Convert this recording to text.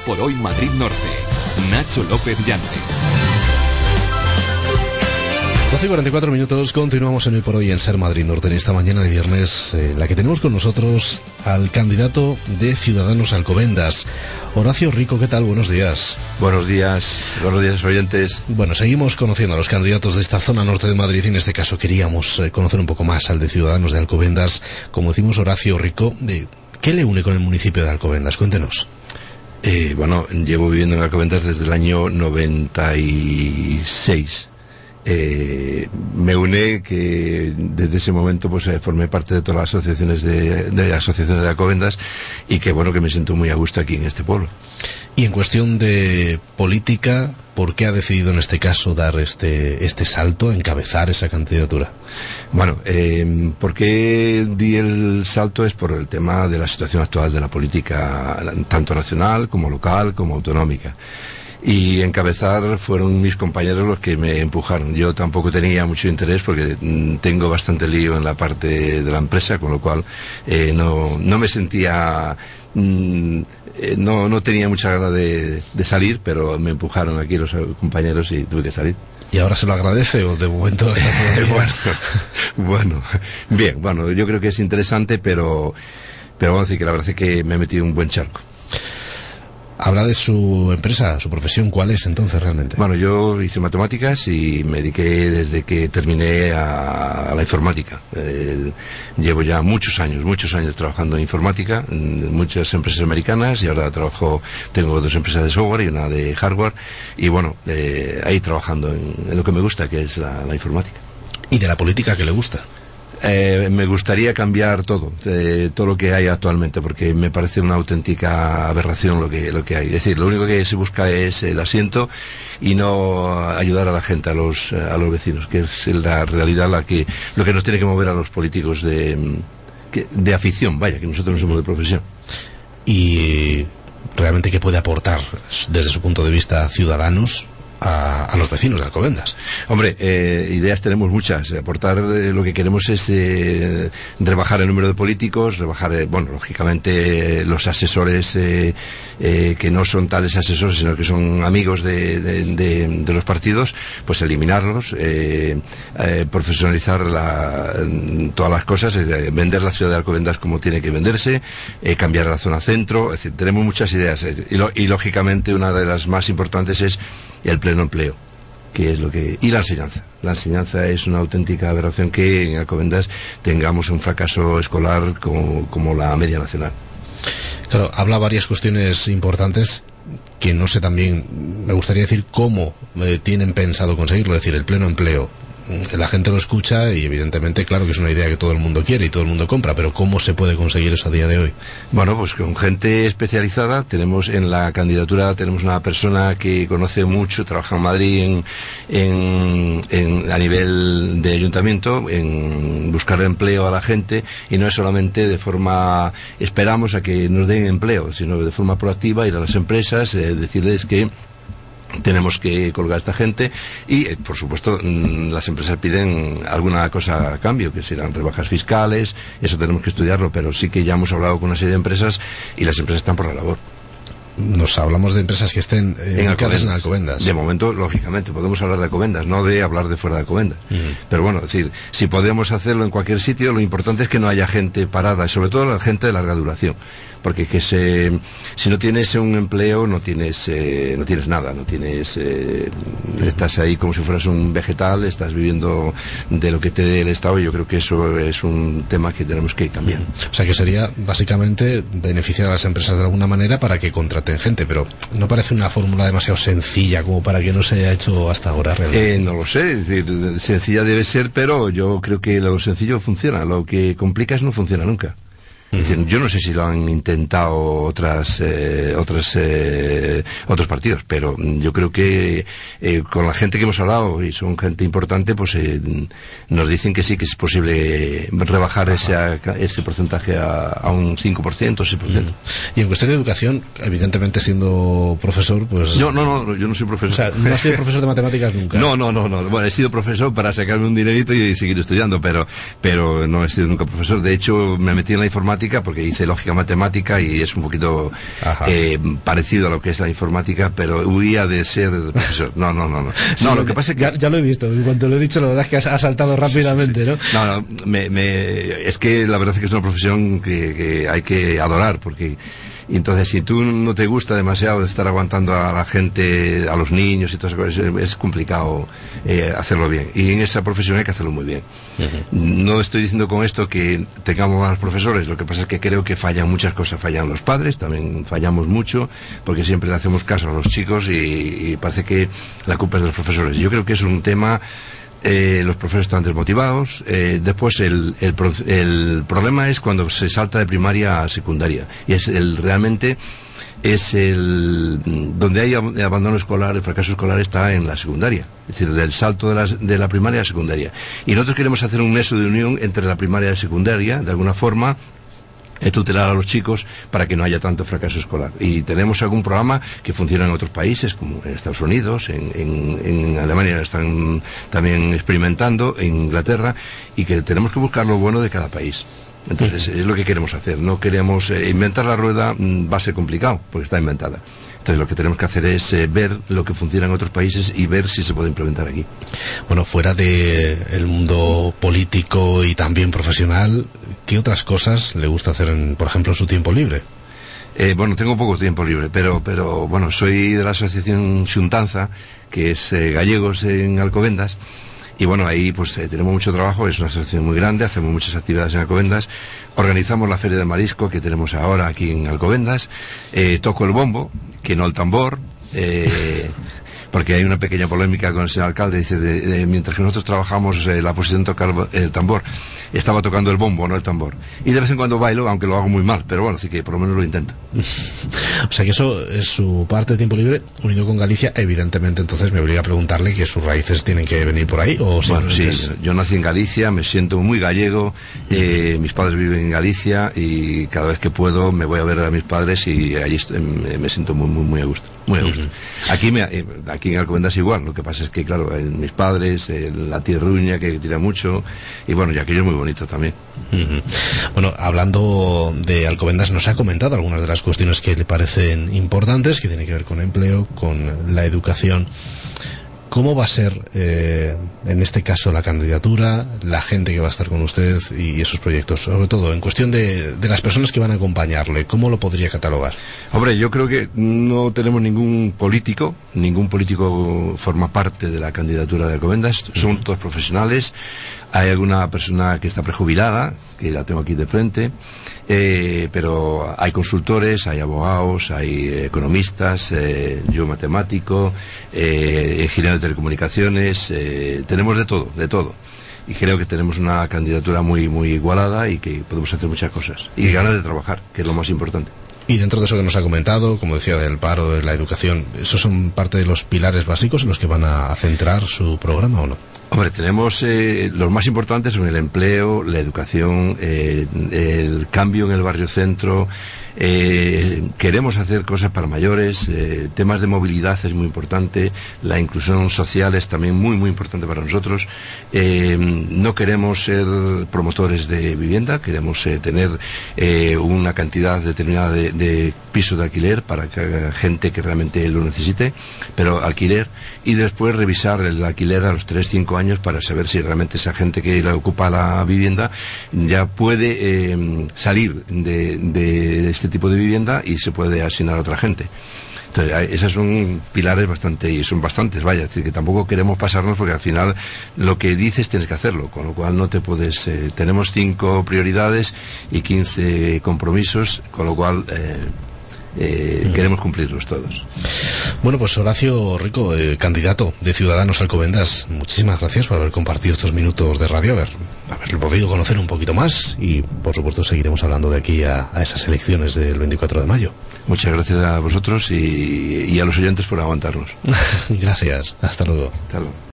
por Hoy Madrid Norte. Nacho López Llantes. 12:44, continuamos en Hoy por Hoy en Ser Madrid Norte, en esta mañana de viernes, la que tenemos con nosotros al candidato de Ciudadanos Alcobendas, Horacio Rico. ¿Qué tal? Buenos días. Buenos días oyentes. Bueno, seguimos conociendo a los candidatos de esta zona norte de Madrid y en este caso queríamos conocer un poco más al de Ciudadanos de Alcobendas. Como decimos, Horacio Rico, ¿qué le une con el municipio de Alcobendas? Cuéntenos. Bueno, llevo viviendo en Alcobendas desde el año 96. Me une que desde ese momento pues formé parte de todas las asociaciones de Alcobendas y que bueno, que me siento muy a gusto aquí en este pueblo. Y en cuestión de política, ¿por qué ha decidido en este caso dar este salto, encabezar esa candidatura? Bueno, ¿por qué di el salto? Es por el tema de la situación actual de la política, tanto nacional como local como autonómica. Y encabezar fueron mis compañeros los que me empujaron. Yo tampoco tenía mucho interés porque tengo bastante lío en la parte de la empresa, con lo cual no me sentía... No tenía mucha ganas de salir, pero me empujaron aquí los compañeros y tuve que salir. ¿Y ahora se lo agradece o de momento está todo bien? Bueno, bien, bueno, yo creo que es interesante, pero vamos a decir que la verdad es que me he metido en un buen charco. Habla de su empresa, su profesión, ¿cuál es entonces realmente? Bueno, yo hice matemáticas y me dediqué desde que terminé a la informática. Llevo ya muchos años trabajando en informática, en muchas empresas americanas, y ahora tengo 2 empresas de software y una de hardware, y bueno, ahí trabajando en lo que me gusta, que es la informática. ¿Y de la política qué le gusta? Me gustaría cambiar todo lo que hay actualmente, porque me parece una auténtica aberración lo que hay. Es decir, lo único que se busca es el asiento y no ayudar a la gente, a los vecinos, que es la realidad lo que nos tiene que mover a los políticos de afición, vaya, que nosotros no somos de profesión. Y realmente, ¿qué puede aportar desde su punto de vista a Ciudadanos a los vecinos de Alcobendas? Hombre, ideas tenemos muchas. Aportar, lo que queremos es rebajar el número de políticos, rebajar, lógicamente los asesores que no son tales asesores, sino que son amigos de los partidos, pues eliminarlos, profesionalizar todas las cosas, vender la ciudad de Alcobendas como tiene que venderse, cambiar la zona centro. Es decir, tenemos muchas ideas y lógicamente una de las más importantes es el pleno empleo, que es y la enseñanza. La enseñanza es una auténtica aberración que en Alcobendas tengamos un fracaso escolar como la media nacional. Claro, habla varias cuestiones importantes que no sé, también me gustaría decir cómo tienen pensado conseguirlo. Es decir, el pleno empleo, la gente lo escucha y evidentemente, claro que es una idea que todo el mundo quiere y todo el mundo compra, pero ¿cómo se puede conseguir eso a día de hoy? Bueno, pues con gente especializada. Tenemos en la candidatura una persona que conoce mucho, trabaja en Madrid a nivel de ayuntamiento, en buscar empleo a la gente, y no es solamente esperamos a que nos den empleo, sino de forma proactiva, ir a las empresas, decirles que tenemos que colgar a esta gente y, por supuesto, las empresas piden alguna cosa a cambio, que serán rebajas fiscales. Eso tenemos que estudiarlo, pero sí que ya hemos hablado con una serie de empresas y las empresas están por la labor. Nos hablamos de empresas que estén en Alcobendas. De momento, lógicamente, podemos hablar de Alcobendas, no de hablar de fuera de Alcobendas. Pero bueno, es decir, si podemos hacerlo en cualquier sitio, lo importante es que no haya gente parada, y sobre todo la gente de larga duración. Porque si no tienes un empleo, no tienes nada, estás ahí como si fueras un vegetal, estás viviendo de lo que te dé el Estado, y yo creo que eso es un tema que tenemos que cambiar. O sea, que sería básicamente beneficiar a las empresas de alguna manera para que contraten gente, pero no parece una fórmula demasiado sencilla como para que no se haya hecho hasta ahora realmente. No lo sé, es decir, sencilla debe ser, pero yo creo que lo sencillo funciona, lo que complicas no funciona nunca. Es decir, yo no sé si lo han intentado otros partidos, pero yo creo que con la gente que hemos hablado, y son gente importante, pues nos dicen que sí, que es posible rebajar ese porcentaje a un 5%, 6%. Y en cuestión de educación, evidentemente siendo profesor, pues... No, yo no soy profesor. O sea, ¿no has sido profesor de matemáticas nunca? No. Bueno, he sido profesor para sacarme un dinerito y seguir estudiando, pero no he sido nunca profesor. De hecho, me metí en la informática informática porque hice lógica matemática y es un poquito parecido a lo que es la informática, pero huía de ser profesor. No. Sí, No, lo que pasa es que... Ya lo he visto, en cuanto lo he dicho, la verdad es que ha saltado rápidamente, sí. ¿no? No, es que la verdad es que es una profesión que hay que adorar, porque... Y entonces, si tú no te gusta demasiado estar aguantando a la gente, a los niños y todas esas cosas, es complicado hacerlo bien. Y en esa profesión hay que hacerlo muy bien. No estoy diciendo con esto que tengamos malos profesores, lo que pasa es que creo que fallan muchas cosas. Fallan los padres, también fallamos mucho, porque siempre le hacemos caso a los chicos y parece que la culpa es de los profesores. Yo creo que es un tema... los profesores están desmotivados. Después el problema es cuando se salta de primaria a secundaria, y es realmente es donde hay abandono escolar, el fracaso escolar está en la secundaria, es decir, del salto de la primaria a la secundaria. Y nosotros queremos hacer un nexo de unión entre la primaria y la secundaria, de alguna forma tutelar a los chicos para que no haya tanto fracaso escolar. Y tenemos algún programa que funciona en otros países, como en Estados Unidos, en Alemania están también experimentando, en Inglaterra, y que tenemos que buscar lo bueno de cada país. Entonces, es lo que queremos hacer. No queremos inventar la rueda, va a ser complicado, porque está inventada. Entonces, lo que tenemos que hacer es ver lo que funciona en otros países y ver si se puede implementar aquí. Bueno, fuera del mundo político y también profesional, ¿qué otras cosas le gusta hacer, por ejemplo, en su tiempo libre? Bueno, tengo poco tiempo libre, pero bueno, soy de la asociación Xuntanza, que es gallegos en Alcobendas. Y bueno, ahí pues tenemos mucho trabajo, es una asociación muy grande, hacemos muchas actividades en Alcobendas, organizamos la Feria de Marisco que tenemos ahora aquí en Alcobendas, toco el bombo, que no el tambor, porque hay una pequeña polémica con el señor alcalde, dice, mientras que nosotros trabajamos la posición de tocar el tambor, estaba tocando el bombo, no el tambor. Y de vez en cuando bailo, aunque lo hago muy mal, pero bueno, así que por lo menos lo intento. O sea que eso es su parte de tiempo libre, unido con Galicia, evidentemente entonces me obliga a preguntarle que sus raíces tienen que venir por ahí, o bueno, sí, yo nací en Galicia, me siento muy gallego, mis padres viven en Galicia y cada vez que puedo me voy a ver a mis padres y allí me siento muy a gusto. Muy a gusto. Aquí en Alcobendas igual, lo que pasa es que, claro, mis padres, la tierruña que tira mucho, y bueno, y aquello es muy bonito también. Bueno, hablando de Alcobendas, nos ha comentado algunas de las cuestiones que le parecen importantes, que tienen que ver con empleo, con la educación. ¿Cómo va a ser, en este caso, la candidatura, la gente que va a estar con usted y esos proyectos? Sobre todo, en cuestión de las personas que van a acompañarle, ¿cómo lo podría catalogar? Hombre, yo creo que no tenemos ningún político forma parte de la candidatura de Alcobendas, son todos profesionales. Hay alguna persona que está prejubilada, que la tengo aquí de frente, pero hay consultores, hay abogados, hay economistas, yo matemático, ingeniero de telecomunicaciones, tenemos de todo. Y creo que tenemos una candidatura muy igualada y que podemos hacer muchas cosas. Y ganas de trabajar, que es lo más importante. Y dentro de eso que nos ha comentado, como decía, del paro, de la educación, ¿esos son parte de los pilares básicos en los que van a centrar su programa o no? Hombre, tenemos los más importantes son el empleo, la educación, el cambio en el barrio centro. Queremos hacer cosas para mayores, temas de movilidad es muy importante, la inclusión social es también muy importante para nosotros. No queremos ser promotores de vivienda, queremos tener una cantidad determinada de pisos de alquiler para que gente que realmente lo necesite, pero alquiler, y después revisar el alquiler a los 3-5 años para saber si realmente esa gente que le ocupa la vivienda ya puede salir de este tipo de vivienda y se puede asignar a otra gente. Entonces, esos son pilares son bastantes, vaya, es decir, que tampoco queremos pasarnos porque al final lo que dices tienes que hacerlo, con lo cual no te puedes, tenemos 5 prioridades y 15 compromisos, con lo cual queremos cumplirlos todos. Bueno, pues Horacio Rico, candidato de Ciudadanos Alcobendas, muchísimas gracias por haber compartido estos minutos de radio, haberlo podido conocer un poquito más y por supuesto seguiremos hablando de aquí a esas elecciones del 24 de mayo. Muchas gracias a vosotros y a los oyentes por aguantarnos. Gracias, hasta luego. Hasta luego.